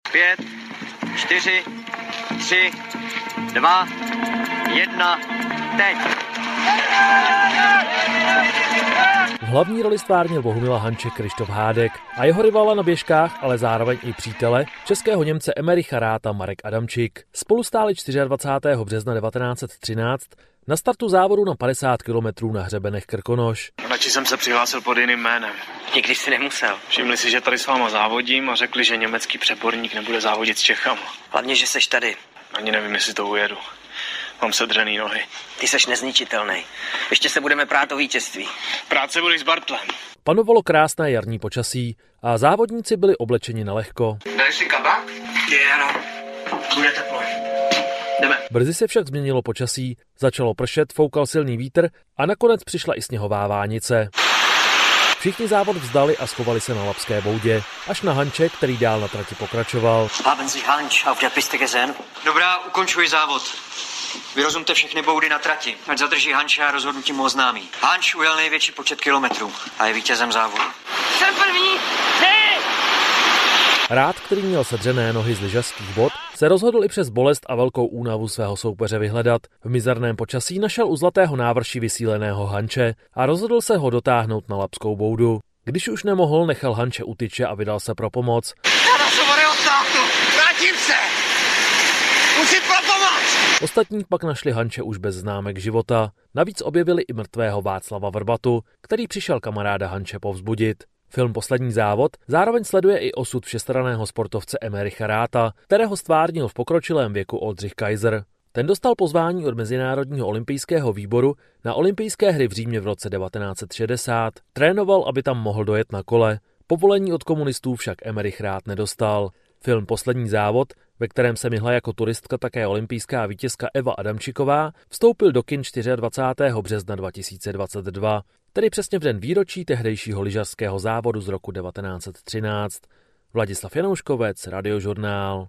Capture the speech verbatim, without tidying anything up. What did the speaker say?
Pět, čtyři, tři, dva, jedna, teď. V hlavní roli stvárnil Bohumila Hanče Kryštof Hádek a jeho rivala na běžkách, ale zároveň i přítele, českého Němce Emericha Ráta Marek Adamčík. Spolu stáli dvacátého čtvrtého března devatenáct set třináct na startu závodu na padesát kilometrů na hřebenech Krkonoš. Radši jsem se přihlásil pod jiným jménem. Nikdy jsi nemusel. Všimli si, že tady s váma závodím a řekli, že německý přeborník nebude závodit s Čechama. Hlavně, že seš tady. Ani nevím, jestli to ujedu. Mám sedřený nohy. Ty seš nezničitelný. Ještě se budeme prát o vítězství. Práce budeš s Bartlem. Panovalo krásné jarní počasí a závodníci byli oblečeni na lehko. Dáš si kabát? Je, ano. Bude teplo. Jdeme. Brzy se však změnilo počasí, začalo pršet, foukal silný vítr a nakonec přišla i sněhová vánice. Všichni závod vzdali a schovali se na Lapské boudě, až na Hanče, který dál na trati pokračoval. Haben Sie Hanč auf der Piste gesehen? Dobrá, ukončuji závod. Vyrozumte všechny boudy na trati, ať zadrží Hanče a rozhodnutí mu oznámí. Hanč ujel největší počet kilometrů a je vítězem závodu. Jsem první! Ty! Rád, který měl sedřené nohy z lyžařských bot, se rozhodl i přes bolest a velkou únavu svého soupeře vyhledat. V mizerném počasí našel u zlatého návrší vysíleného Hanče a rozhodl se ho dotáhnout na Lapskou boudu. Když už nemohl, nechal Hanče u tyče a vydal se pro pomoc. Vrátím se! Musím pro pomoc! Ostatní pak našli Hanče už bez známek života. Navíc objevili i mrtvého Václava Vrbatu, který přišel kamaráda Hanče povzbudit. Film Poslední závod zároveň sleduje i osud všestranného sportovce Emericha Ráta, kterého stvárnil v pokročilém věku Oldřich Kaiser. Ten dostal pozvání od Mezinárodního olympijského výboru na olympijské hry v Římě v roce devatenáct set šedesát. Trénoval, aby tam mohl dojet na kole. Povolení od komunistů však Emerich Rád nedostal. Film Poslední závod, ve kterém se myhla jako turistka také olympijská vítězka Eva Adamčiková, vstoupil do kin dvacátého čtvrtého března dva tisíce dvacet dva, tedy přesně v den výročí tehdejšího lyžařského závodu z roku devatenáct set třináct. Vladislav Janouškovec, Radiožurnál.